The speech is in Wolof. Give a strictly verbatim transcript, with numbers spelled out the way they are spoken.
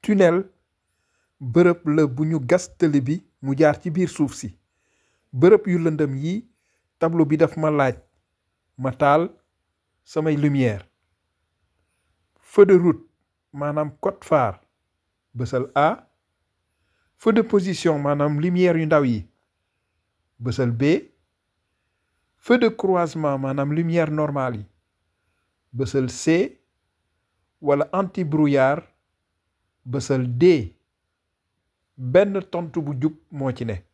tunnel bërëb la bu ñu gas tëli bi mu jaar ci biir suuf si. bërëb yu lëndëm yi tableau bi daf ma laaj ma taal samay lumière. feu de route maanaam code phare bësal A. feu de position maanaam lumière yu ndaw yi bësal B. feu de croisement maanaam lumière normale yi bësal C. wala anti brouillard bësal D. benn tontu bu jub moo ci ne.